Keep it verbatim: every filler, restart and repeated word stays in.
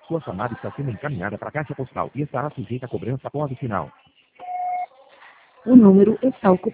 Sua chamada está sendo encaminhada para a caixa postal e estará sujeita a cobrança após o sinal. O número está ocupado.